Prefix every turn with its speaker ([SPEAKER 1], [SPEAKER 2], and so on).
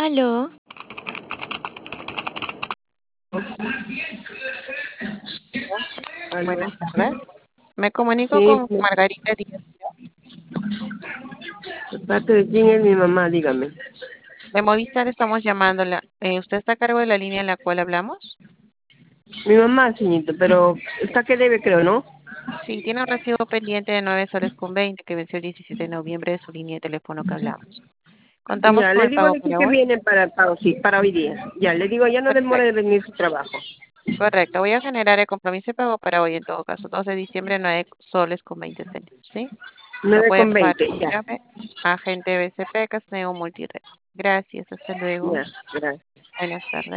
[SPEAKER 1] Aló,
[SPEAKER 2] Aló.
[SPEAKER 1] buenas tardes. Me comunico
[SPEAKER 2] Sí,
[SPEAKER 1] con Margarita Díaz
[SPEAKER 2] ¿de parte de quién es mi mamá? Dígame.
[SPEAKER 1] de Movistar. Estamos llamándola. ¿Usted está a cargo de la línea en la cual hablamos?
[SPEAKER 2] Mi mamá, señorito, pero está que debe, creo, ¿no?
[SPEAKER 1] Sí, tiene un recibo pendiente de 9 soles con 20 que venció el 17 de noviembre de su línea de teléfono que hablamos. Contamos
[SPEAKER 2] Ya,
[SPEAKER 1] con
[SPEAKER 2] le
[SPEAKER 1] el
[SPEAKER 2] digo
[SPEAKER 1] pago
[SPEAKER 2] de
[SPEAKER 1] para
[SPEAKER 2] que
[SPEAKER 1] hoy.
[SPEAKER 2] viene para el pago, sí, para hoy día. Ya, le digo, ya no demora de
[SPEAKER 1] Perfecto,
[SPEAKER 2] venir su trabajo.
[SPEAKER 1] correcto. Voy a generar el compromiso de pago para hoy en todo caso. 2 de diciembre, 9 soles con 20 céntimos, ¿sí? Lo
[SPEAKER 2] nueve
[SPEAKER 1] puede
[SPEAKER 2] con
[SPEAKER 1] pagar
[SPEAKER 2] veinte
[SPEAKER 1] con
[SPEAKER 2] ya,
[SPEAKER 1] llave, agente BCP, Casneo Multired. Gracias, hasta luego.
[SPEAKER 2] ya, gracias.
[SPEAKER 1] Buenas tardes.